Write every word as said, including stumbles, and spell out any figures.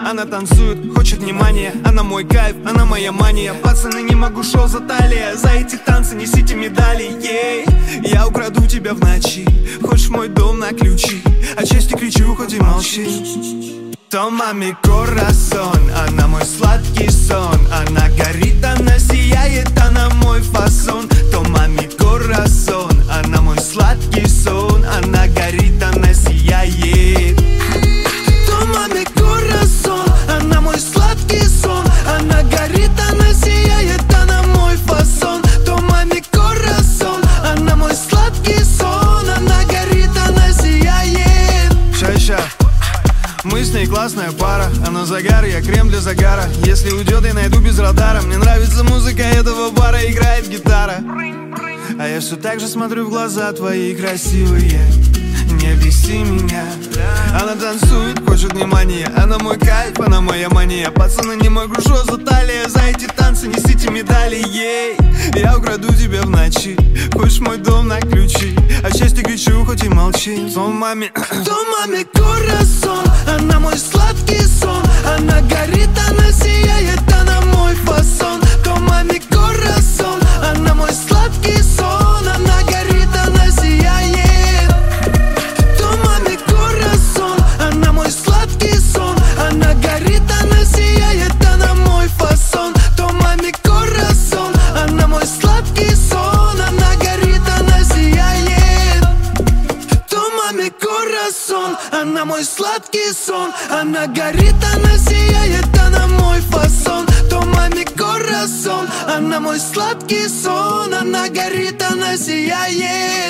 Она танцует, хочет внимания. Она мой кайф, она моя мания. Пацаны, не могу, шел за талия. За эти танцы несите медали, ей. Я украду тебя в ночи. Хочешь в мой дом на ключи? От счастья кричу, хоть и молчи. Toma mi corazón, она мой сладкий сон. Она горит, она сияет, она мой фасон. Toma mi corazón, она мой сладкий сон. Она горит, она сияет. Toma mi corazón, она мой сладкий сон. Она горит, она сияет, она мой фасон. Toma mi corazón, она мой сладкий сон. Она горит, она сияет. Ща-ща. Мы с ней классная пара. Она загар, я крем для загара. Если уйдет, я найду без радара. Мне нравится музыка этого бара, играет гитара. А я все так же смотрю в глаза твои красивые. Не беси меня. Она танцует, хочет внимания. Она мой кайф, она моя мания. Пацаны, не могу, шо за талия. За эти танцы несите медали, ей. Я украду тебя в ночи. Хочешь мой дом на ключи? От счастья кричу, хоть и молчи. Toma mi, toma mi corazón, она мой сладкий сон. Она горит, она сияет, она мой фасон. Toma mi corazón, она мой сладкий сон. Она горит, она сияет. Toma mi corazón, она мой сладкий сон. Она горит, она сияет, она мой фасон. Toma mi corazón, она мой сладкий сон. Она горит, она сияет. Toma mi corazón, она мой сладкий сон. Она горит, она сияет, она мой фасон. Toma mi corazón, она мой сладкий сон. Она горит, она сияет.